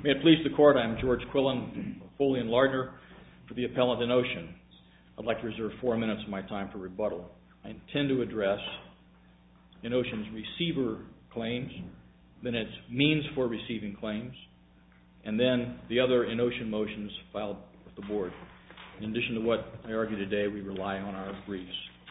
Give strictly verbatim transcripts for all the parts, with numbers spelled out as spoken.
May it please the Court, I'm George Quillen, Foley and Lardner, for the appellant Inocean. I'd like to reserve four minutes of my time for rebuttal. I intend to address Inocean's receiver claims, then its means for receiving claims, and then the other Inocean motions filed with the Board. In addition to what I argue today, we rely on our briefs.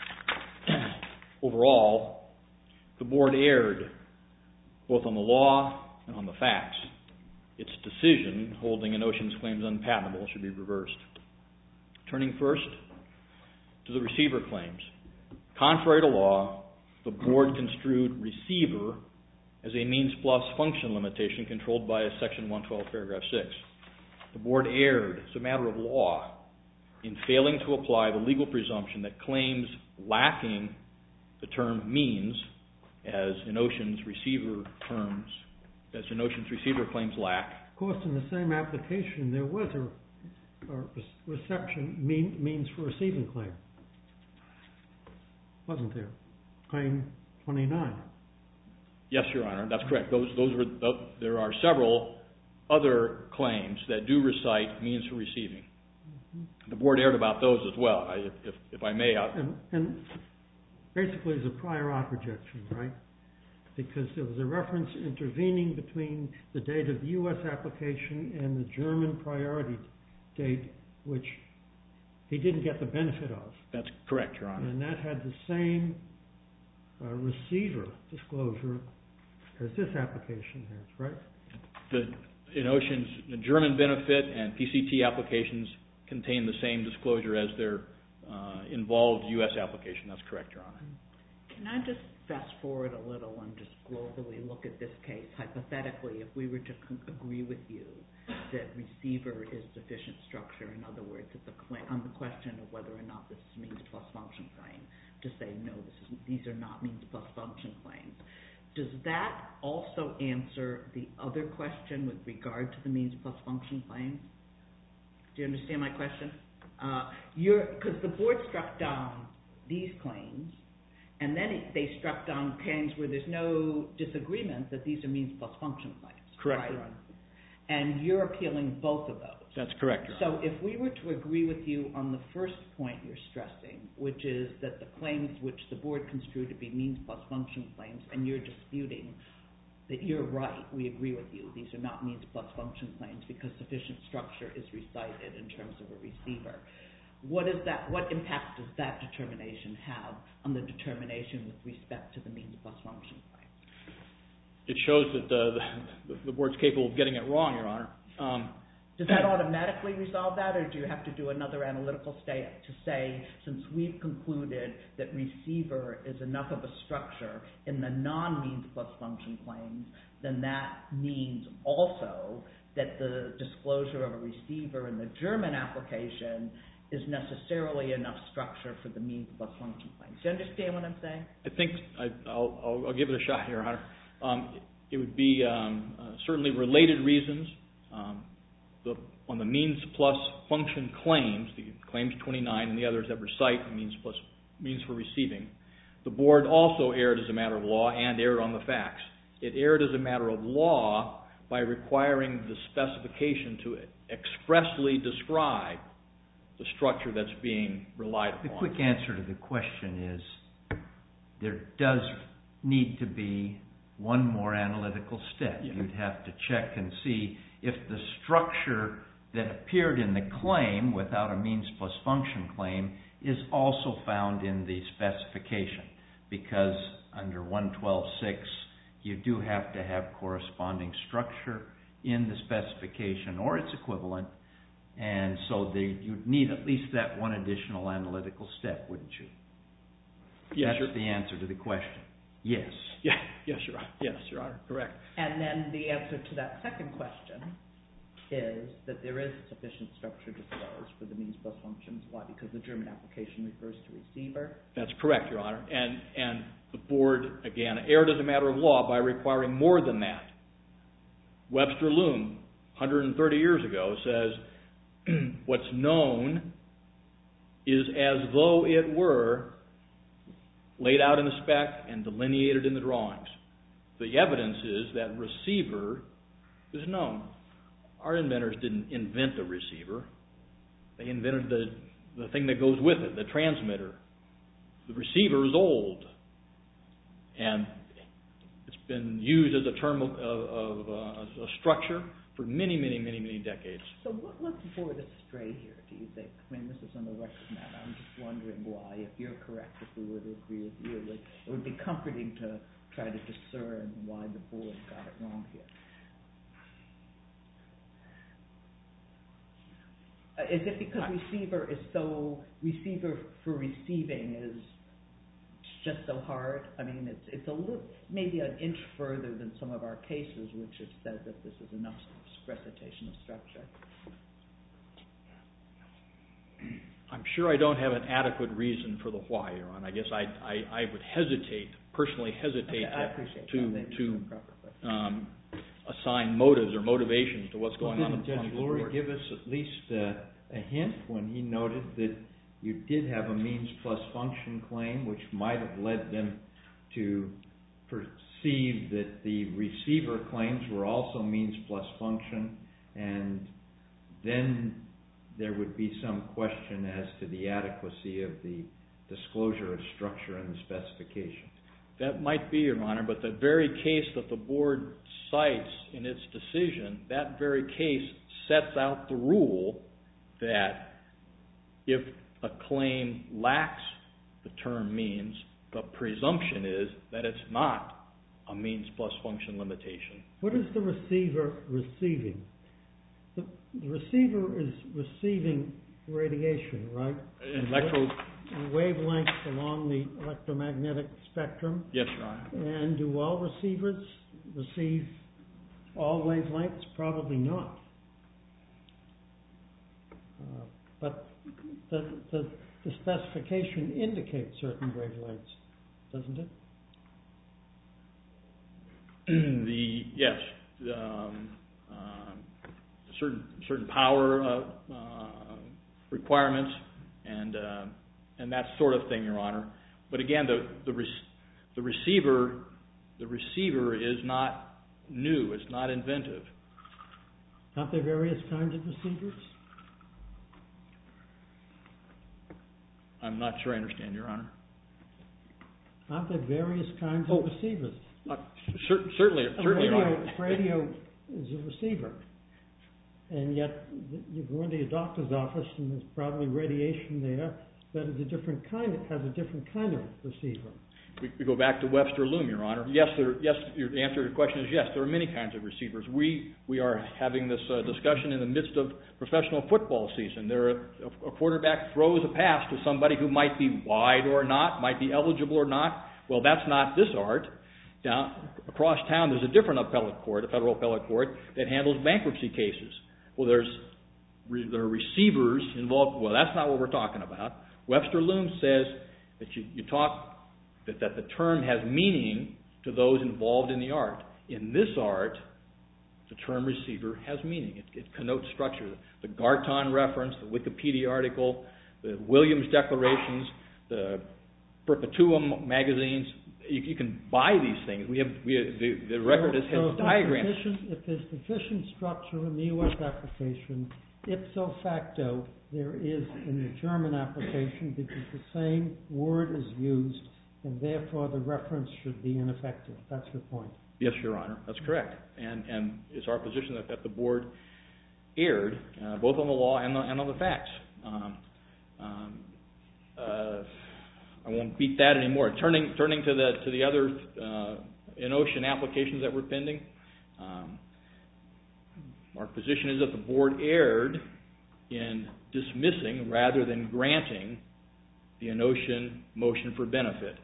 Overall, the Board erred both on the law and on the facts. Its decision holding Inocean's claims unpatentable should be reversed. Turning first to the receiver claims. Contrary to law, the Board construed receiver as a means plus function limitation controlled by Section one twelve, paragraph six. The Board erred as a matter of law in failing to apply the legal presumption that claims lacking the term means, as Inocean's receiver terms, as Inocean's receiver claims lack. Of course, in the same application, there was a, a reception mean, means for receiving claim, wasn't there? Claim twenty-nine. Yes, Your Honor, that's correct. Those, those were. There are several other claims that do recite means for receiving. Mm-hmm. The Board erred about those as well. I, if, if I may, I, and, and basically, it's a prior art rejection, right? Because there was a reference intervening between the date of the U S application and the German priority date, which he didn't get the benefit of. That's correct, Your Honor. And that had the same uh, receiver disclosure as this application has, right? The Inocean's the German benefit and P C T applications contain the same disclosure as their uh, involved U S application. That's correct, Your Honor. Can I just fast forward a little and just globally look at this case? Hypothetically, if we were to con- agree with you that receiver is sufficient structure, in other words, it's a claim, on the question of whether or not this is means plus function claim, to say no, this is, these are not means plus function claims. Does that also answer the other question with regard to the means plus function claims? Do you understand my question? Uh, you're because the Board struck down these claims, and then it, they struck down claims where there's no disagreement that these are means plus function claims. Correct, right? Your Honor. And you're appealing both of those. That's correct, Your Honor. So if we were to agree with you on the first point you're stressing, which is that the claims which the Board construed to be means plus function claims, and you're disputing that you're right, we agree with you, these are not means plus function claims because sufficient structure is recited in terms of a receiver. What is that? What impact does that determination have on the determination with respect to the means plus function claim? It shows that the, the, the Board's capable of getting it wrong, Your Honor. Um, Does that automatically resolve that, or do you have to do another analytical step to say, since we've concluded that receiver is enough of a structure in the non-means plus function claims, then that means also that the disclosure of a receiver in the German application is necessarily enough structure for the means plus function claims. Do you understand what I'm saying? I think I, I'll, I'll, I'll give it a shot, Your Honor. Um, it would be um, uh, certainly related reasons. Um, the, on the means plus function claims, the claims twenty-nine and the others that recite means plus means for receiving, the Board also erred as a matter of law and erred on the facts. It erred as a matter of law by requiring the specification to expressly describe the structure that's being relied upon. The quick answer to the question is there does need to be one more analytical step. Yeah. You'd have to check and see if the structure that appeared in the claim without a means plus function claim is also found in the specification, because under one twelve six you do have to have corresponding structure in the specification or its equivalent, and so they, you'd need at least that one additional analytical step, wouldn't you? Yes, That's sure. the answer to the question. Yes. Yeah, yes, Your Honor. Yes, Your Honor. Correct. And then the answer to that second question is that there is sufficient structure disclosed for the means plus functions. Why? Because the German application refers to receiver. That's correct, Your Honor. And and the Board, again, erred as a matter of law by requiring more than that. Webster Loom, one hundred thirty years ago, says what's known is as though it were laid out in the spec and delineated in the drawings. The evidence is that receiver is known. our inventors didn't invent the receiver. They invented the, the thing that goes with it, the transmitter. The receiver is old, and it's been used as a term of, of, of uh, a structure for many, many, many, many decades. So what led the board astray here, do you think? I mean, this is on the record matter. I'm just wondering why, if you're correct, if we were to agree with you, it, it would be comforting to try to discern why the board got it wrong here. Uh, is it because receiver is so, receiver for receiving is just so hard? I mean, it's it's a little, maybe an inch further than some of our cases, which have said that this is enough recitation of structure. I'm sure I don't have an adequate reason for the why, Your Honor. I guess I I, I would hesitate, personally hesitate okay, to to, to um, assign motives or motivations to what's going well, on in Judge the Lurie board. give us at least uh, a hint when he noted that you did have a means plus function claim, which might have led them to perceive that the receiver claims were also means plus function, and then there would be some question as to the adequacy of the disclosure of structure in the specification. That might be, Your Honor, but the very case that the board cites in its decision, that very case sets out the rule that if a claim lacks the term means, the presumption is that it's not a means plus function limitation. What is the receiver receiving? The, the receiver is receiving radiation, right? Electro... Wavelengths along the electromagnetic spectrum. Yes, Your Honor. And do all receivers receive all wavelengths? Probably not. Uh, but the, the, the specification indicates certain wavelengths, doesn't it? the yes, um, uh, certain certain power uh, uh, requirements and uh, and that sort of thing, Your Honor. But again, the the, re- the receiver the receiver is not new. It's not inventive. Aren't there various kinds of receivers? I'm not sure I understand, Your Honor. Aren't there various kinds Oh. of receivers? Uh, cer- certainly, A certainly, Your radio, Honor. radio is a receiver, and yet you go into your doctor's office and there's probably radiation there, but it's a different kind. It has a different kind of receiver. We, we go back to Webster Loom, Your Honor. Yes, there, yes. Your, the answer to your question is yes. There are many kinds of receivers. We we are having this uh, discussion in the midst of professional football season. There, are, a, a quarterback throws a pass to somebody who might be wide or not, might be eligible or not. Well, that's not this art. Down across town, there's a different appellate court, a federal appellate court, that handles bankruptcy cases. Well, there's re, there are receivers involved. Well, that's not what we're talking about. Webster Loom says that you, you talk. That, that the term has meaning to those involved in the art. In this art, the term receiver has meaning. It, it connotes structure. The Garton reference, the Wikipedia article, the Williams declarations, the Perpetuum magazines, you, you can buy these things. We have, we have the, the record has, so has diagrams. If there's sufficient structure in the U S application, ipso facto, there is in the German application because the same word is used, and therefore the reference should be ineffective. That's your point. Yes, Your Honor, that's correct. And and it's our position that, that the board erred uh, both on the law and, the, and on the facts. Um, um, uh, I won't beat that anymore. Turning turning to the to the other uh, in-ocean applications that were pending, um, our position is that the board erred in dismissing rather than granting the in-ocean motion for benefit.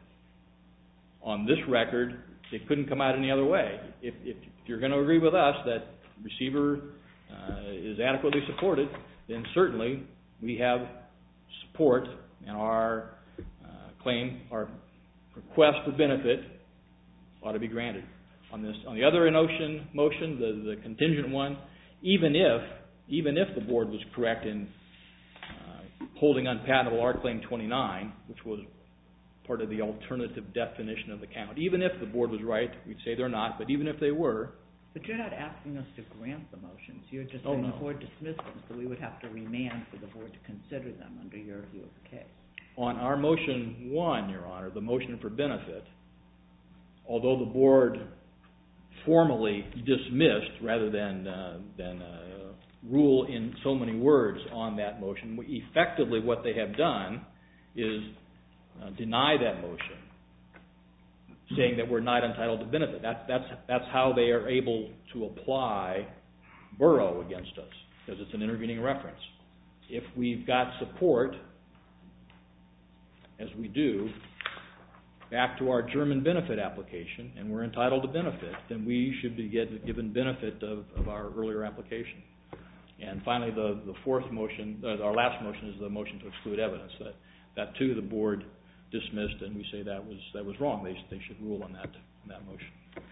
On this record, it couldn't come out any other way. If, if you're going to agree with us that receiver uh, is adequately supported, then certainly we have support and our uh, claim, our request for benefit ought to be granted. On this, on the other in-ocean motion, the, the contingent one, even if even if the board was correct in uh, holding unpatentable Art Claim twenty-nine, which was part of the alternative definition of the count. Even if the board was right, we'd say they're not, but even if they were, But you're not asking us to grant the motions. You're just Oh, saying no. the board dismissed them, so we would have to remand for the board to consider them under your view of the case. On our motion one, Your Honor, the motion for benefit, although the board formally dismissed rather than uh, than uh, rule in so many words on that motion, we, effectively what they have done is uh, deny that motion, saying that we're not entitled to benefit. That's that's that's how they are able to apply Burrough against us, because it's an intervening reference. If we've got support, as we do, back to our German benefit application, and we're entitled to benefit, then we should be get, given benefit of, of our earlier application. And finally, the, the fourth motion, uh, our last motion, is the motion to exclude evidence. That, that too, the board dismissed, and we say that was that was wrong. They they should rule on that on that motion.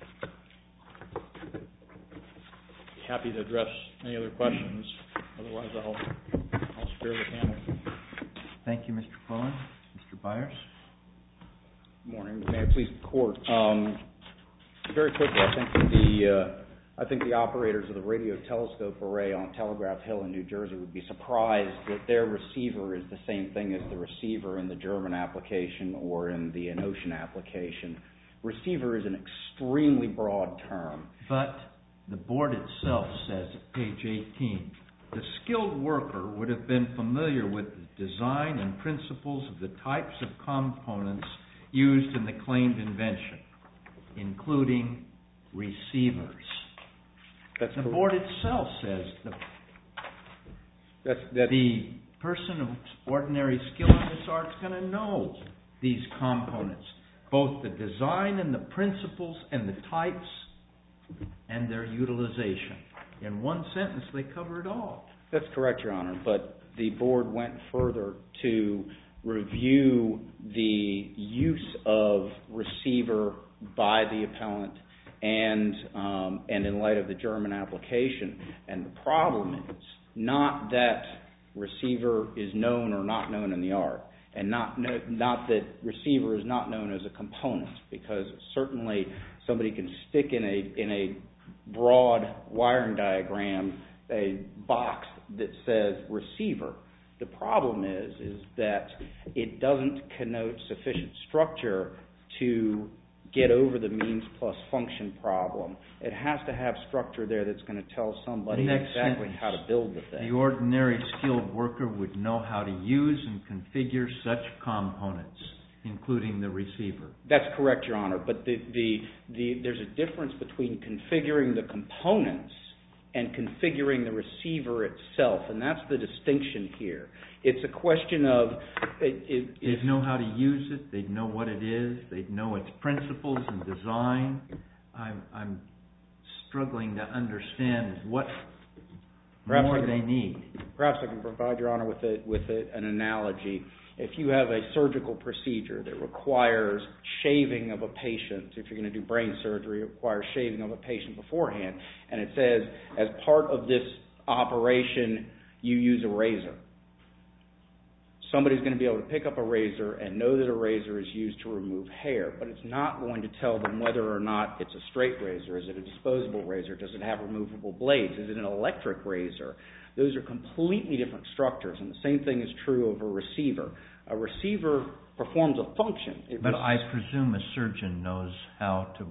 Happy to address any other questions. Otherwise, I'll I'll spare the panel. Thank you, Mister Quillen. Mister Byers. Good morning. May it please the court. Um, very quickly, I think that the uh, I think the operators of the radio telescope array on Telegraph Hill in New Jersey would be surprised that their receiver is the same thing as the receiver in the German application or in the Enocean application. Receiver is an extremely broad term. But the board itself says at page eighteen, the skilled worker would have been familiar with the design and principles of the types of components used in the claimed invention, including receivers. That's the correct. board itself says the, that's, that's, the person of ordinary skill in this art is going to know these components, both the design and the principles and the types and their utilization. In one sentence, they cover it all. That's correct, Your Honor, but the board went further to review the use of receiver by the appellant and um, and in light of the German application. And the problem is not that receiver is known or not known in the art, and not no, not that receiver is not known as a component, because certainly somebody can stick in a in a broad wiring diagram a box that says receiver. The problem is is that it doesn't connote sufficient structure to get over the means plus function problem. It has to have structure there that's going to tell somebody exactly sentence, how to build the thing. The ordinary skilled worker would know how to use and configure such components, including the receiver. That's correct, Your Honor, but the, the, the, there's a difference between configuring the components and configuring the receiver itself, and that's the distinction here. It's a question of... It, it, they'd know how to use it, they'd know what it is, they'd know its principles and design. I'm, I'm struggling to understand what perhaps more I can, they need. Perhaps I can provide, Your Honor, with, a, with a, an analogy. If you have a surgical procedure that requires shaving of a patient, if you're going to do brain surgery, it requires shaving of a patient beforehand, and it says, as part of this operation, you use a razor. Somebody's going to be able to pick up a razor and know that a razor is used to remove hair, but it's not going to tell them whether or not it's a straight razor. Is it a disposable razor? Does it have removable blades? Is it an electric razor? Those are completely different structures, and the same thing is true of a receiver. A receiver performs a function. It but was, I presume a surgeon knows how to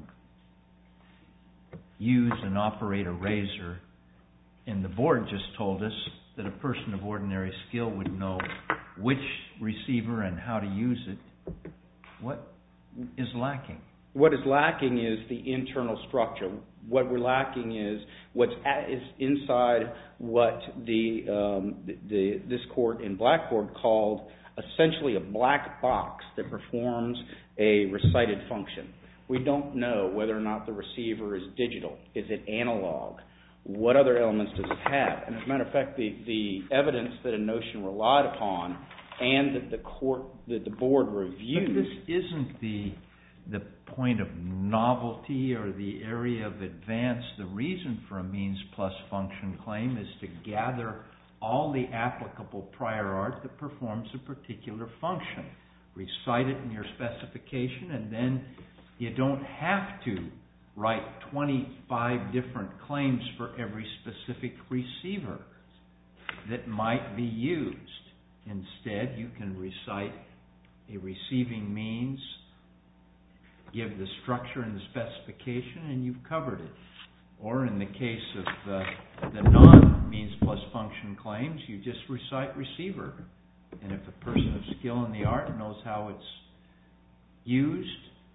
use and operate a razor, and the board just told us that a person of ordinary skill would know which receiver and how to use it. What is lacking? What is lacking is the internal structure. What we're lacking is what's at, is inside what the, um, the, the this court in Blackboard called essentially a black box that performs a recited function. We don't know whether or not the receiver is digital. Is it analog? What other elements does it have? And as a matter of fact, the, the evidence that Enocean relied upon and that the court, that the board reviewed. But this isn't the the point of novelty or the area of advance. The reason for a means plus function claim is to gather all the applicable prior art that performs a particular function. Recite it in your specification, and then you don't have to write twenty-five different claims for every specific receiver that might be used. Instead, you can recite a receiving means, give the structure and the specification, and you've covered it. Or in the case of the, the non-means plus function claims, you just recite receiver. And if a person of skill in the art knows how it's used,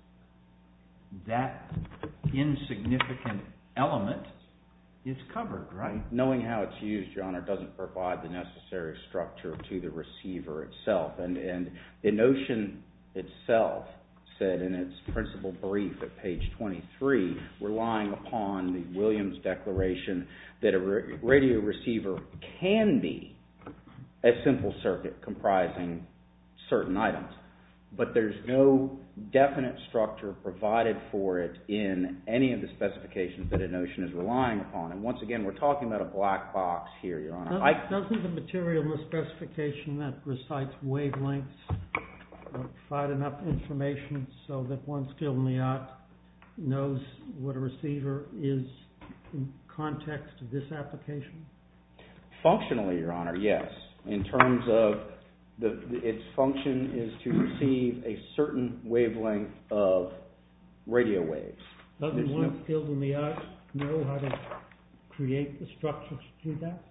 that insignificant element is covered, right? Knowing how it's used, Your Honor, doesn't provide the necessary structure to the receiver itself. And, and the notion itself said in its principal brief at page twenty-three, relying upon the Williams Declaration, that a radio receiver can be a simple circuit comprising certain items. But there's no definite structure provided for it in any of the specifications that Enocean is relying upon. And once again, we're talking about a black box here, Your Honor. Doesn't, I, doesn't the material in the specification that recites wavelengths uh, provide enough information so that one skilled in the art knows what a receiver is in context of this application? Functionally, Your Honor, yes. In terms of The, the, its function is to receive a certain wavelength of radio waves. Doesn't There's one no, skilled in the art know how to create the structure to do that?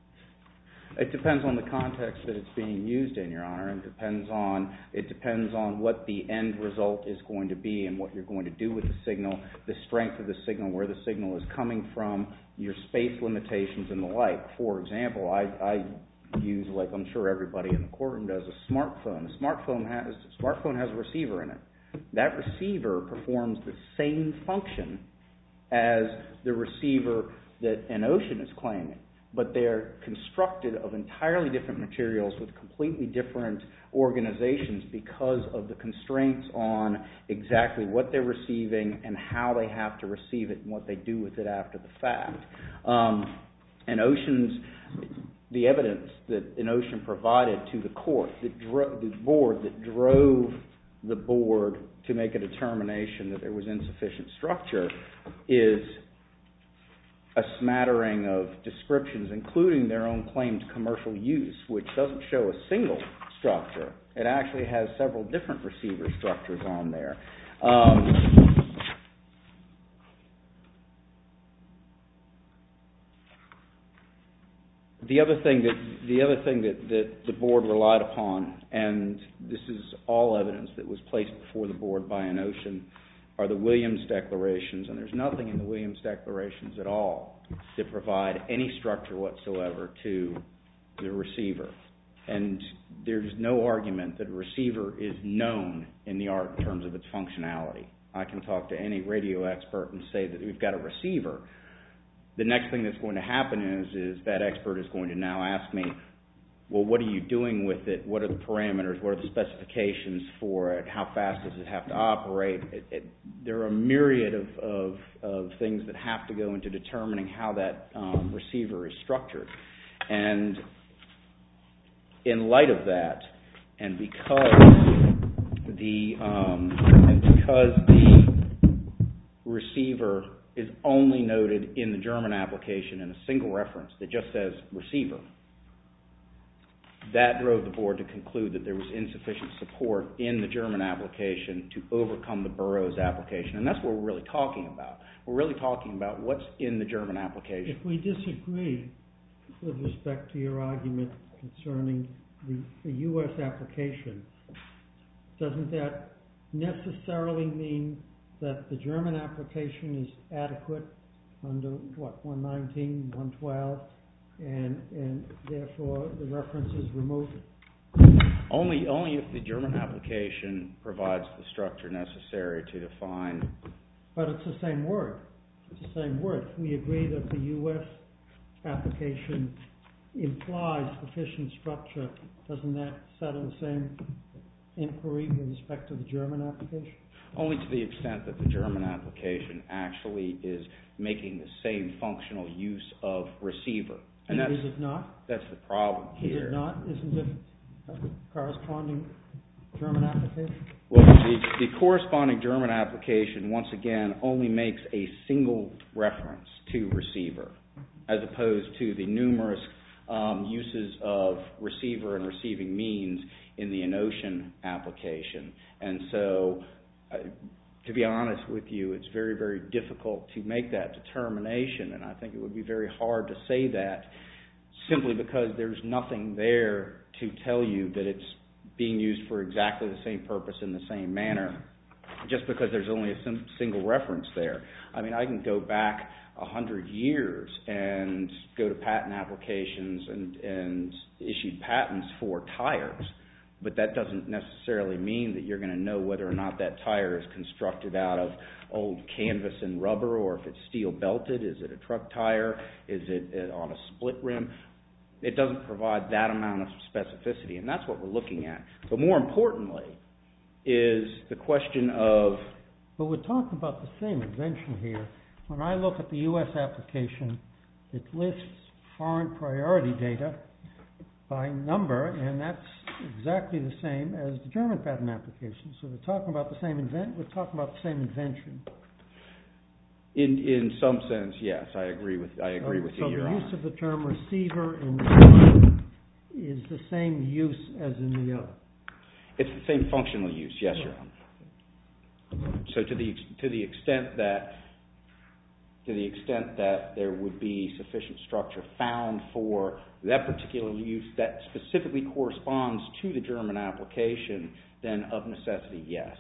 It depends on the context that it's being used in, Your Honor, and it depends on it depends on what the end result is going to be and what you're going to do with the signal, the strength of the signal, where the signal is coming from, your space limitations and the like. For example, I, I use, like I'm sure everybody in the courtroom does, a smartphone. A smartphone has a smartphone has a receiver in it. That receiver performs the same function as the receiver that Enocean is claiming, but they're constructed of entirely different materials with completely different organizations because of the constraints on exactly what they're receiving and how they have to receive it and what they do with it after the fact. Um, Enocean's The evidence that Enocean provided to the court, that dro- the board that drove the board to make a determination that there was insufficient structure, is a smattering of descriptions, including their own claimed commercial use, which doesn't show a single structure. It actually has several different receiver structures on there. Um, The other thing that the other thing that, that the board relied upon, and this is all evidence that was placed before the board by Enocean, are the Williams Declarations, and there's nothing in the Williams Declarations at all that provide any structure whatsoever to the receiver. And there's no argument that a receiver is known in the art in terms of its functionality. I can talk to any radio expert and say that we've got a receiver. The next thing that's going to happen is, is that expert is going to now ask me, well, what are you doing with it? What are the parameters? What are the specifications for it? How fast does it have to operate? It, it, there are a myriad of, of, of things that have to go into determining how that um, receiver is structured. And in light of that, and because the um, and because the receiver is only noted in the German application in a single reference that just says receiver, that drove the board to conclude that there was insufficient support in the German application to overcome the Burroughs application. And that's what we're really talking about. We're really talking about what's in the German application. If we disagree with respect to your argument concerning the, the U S application, doesn't that necessarily mean that the German application is adequate under, what, one nineteen, one twelve, and, and therefore the reference is removed? Only, only if the German application provides the structure necessary to define. But it's the same word. It's the same word. If we agree that the U S application implies sufficient structure, doesn't that settle the same inquiry with respect to the German application? Only to the extent that the German application actually is making the same functional use of receiver. And, and is it not? That's the problem here. Is it not? Isn't it a corresponding German application? Well, the, the corresponding German application, once again, only makes a single reference to receiver, as opposed to the numerous um, uses of receiver and receiving means in the Enocean application. And so, uh, to be honest with you, it's very, very difficult to make that determination, and I think it would be very hard to say that simply because there's nothing there to tell you that it's being used for exactly the same purpose in the same manner, just because there's only a sim- single reference there. I mean, I can go back a hundred years and go to patent applications and, and issue patents for tires, but that doesn't necessarily mean that you're going to know whether or not that tire is constructed out of old canvas and rubber, or if it's steel belted. Is it a truck tire? Is it on a split rim? It doesn't provide that amount of specificity, and that's what we're looking at. But more importantly is the question of... But we're talking about the same invention here. When I look at the U S application, it lists foreign priority data by number, and that's exactly the same as the German patent application. So we're talking about the same invent. We're talking about the same invention. In in some sense, yes, I agree with I agree so, with you. So Your the Honor. use of the term receiver in one is the same use as in the other. It's the same functional use, yes, Your Honor. So to the to the extent that to the extent that there would be sufficient structure found for that particular use that specifically corresponds to the German application, then of necessity, yes.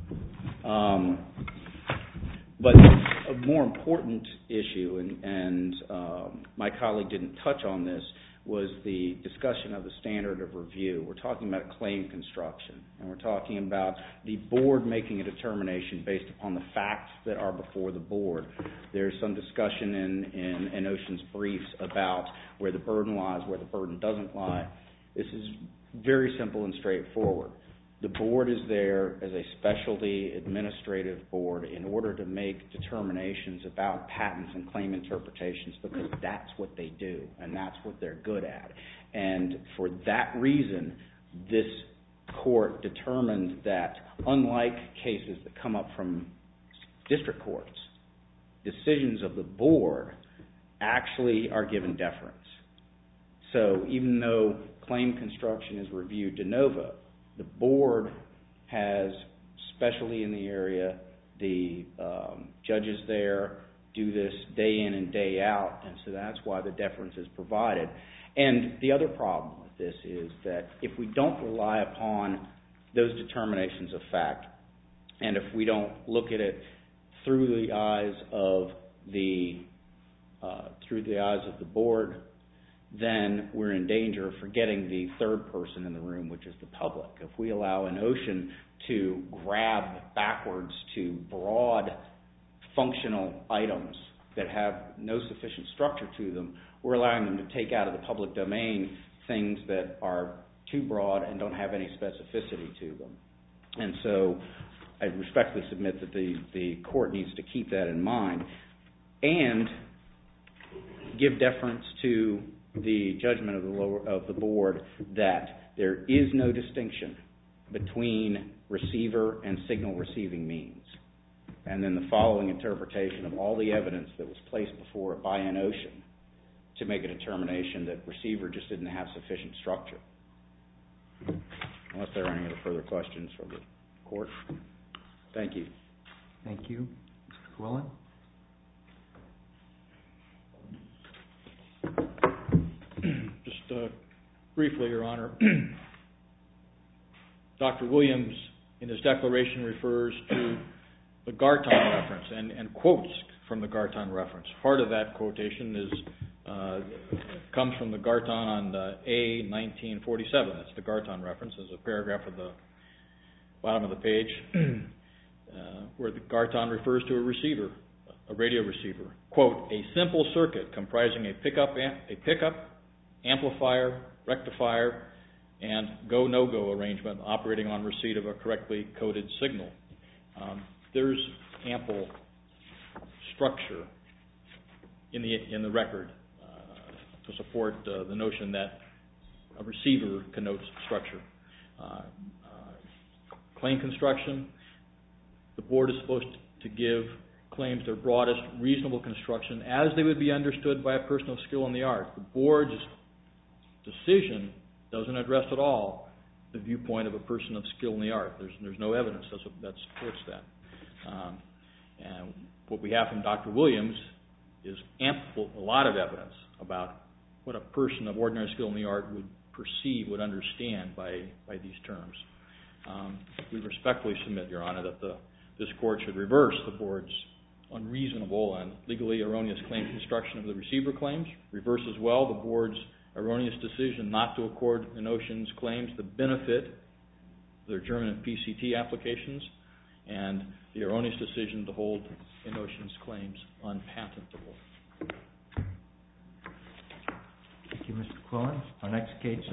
Um, but a more important issue, and, and um, my colleague didn't touch on this, was the discussion of the standard of review. We're talking about claim construction, and we're talking about the board making a determination based upon the facts that are before the board. There's some discussion in, in, in Ocean's briefs about where the burden lies, where the burden doesn't lie. This is very simple and straightforward. The board is there as a specialty administrative board in order to make determinations about patents and claim interpretations, because that's what they do and that's what they're good at. And for that reason, this court determined that unlike cases that come up from district courts, decisions of the board actually are given deference. So even though claim construction is reviewed de novo, the board has specialty in the area. The um, judges there do this day in and day out, and so that's why the deference is provided. And the other problem with this is that if we don't rely upon those determinations of fact, and if we don't look at it through the eyes of the uh, through the eyes of the board, then we're in danger of forgetting the third person in the room, which is the public. If we allow an ocean to grab backwards to broad functional items that have no sufficient structure to them, we're allowing them to take out of the public domain things that are too broad and don't have any specificity to them. And so I respectfully submit that the, the court needs to keep that in mind and give deference to the judgment of the lower, of the board that there is no distinction between receiver and signal receiving means. And then the following interpretation of all the evidence that was placed before it by an ocean to make a determination that receiver just didn't have sufficient structure. Unless there are any other further questions from the court. Thank you. Thank you. Mister Quillen? Just uh, briefly, Your Honor, Doctor Williams in his declaration refers to the Garton reference and, and quotes from the Garton reference. Part of that quotation is uh, comes from the Garton on uh, A nineteen forty-seven. That's the Garton reference. There's a paragraph at the bottom of the page uh, where the Garton refers to a receiver, a radio receiver. Quote, a simple circuit comprising a pickup, a pickup, amplifier, rectifier, and go-no-go arrangement operating on receipt of a correctly coded signal. Um, there's ample structure in the in the record uh, to support uh, the notion that a receiver connotes structure. Uh, uh, claim construction, the board is supposed to give claims their broadest reasonable construction as they would be understood by a person of skill in the art. The board's decision doesn't address at all the viewpoint of a person of skill in the art. There's, there's no evidence that, that supports that. Um, and what we have from Doctor Williams is ample, a lot of evidence about what a person of ordinary skill in the art would perceive, would understand by, by these terms. Um, we respectfully submit, Your Honor, that the, this court should reverse the board's unreasonable and legally erroneous claim construction of the receiver claims, reverse as well the board's erroneous decision not to accord Enocean's claims the benefit of their German and P C T applications, and the erroneous decision to hold Enocean's claims unpatentable. Thank you, Mister Quillen. Our next case